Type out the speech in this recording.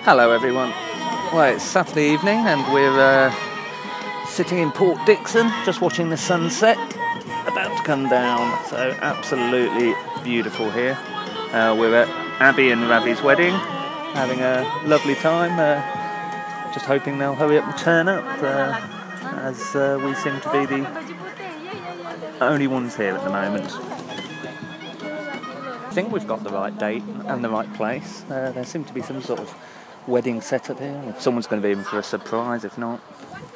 Hello everyone. Well, it's Saturday evening and we're sitting in Port Dickson just watching the sunset about to come down. So absolutely beautiful here. We're at Abby and Ravi's wedding, having a lovely time. Just hoping they'll hurry up and turn up as we seem to be the only ones here at the moment. I think we've got the right date and the right place. There seems to be some sort of wedding setup here. If someone's going to be in for a surprise, if not.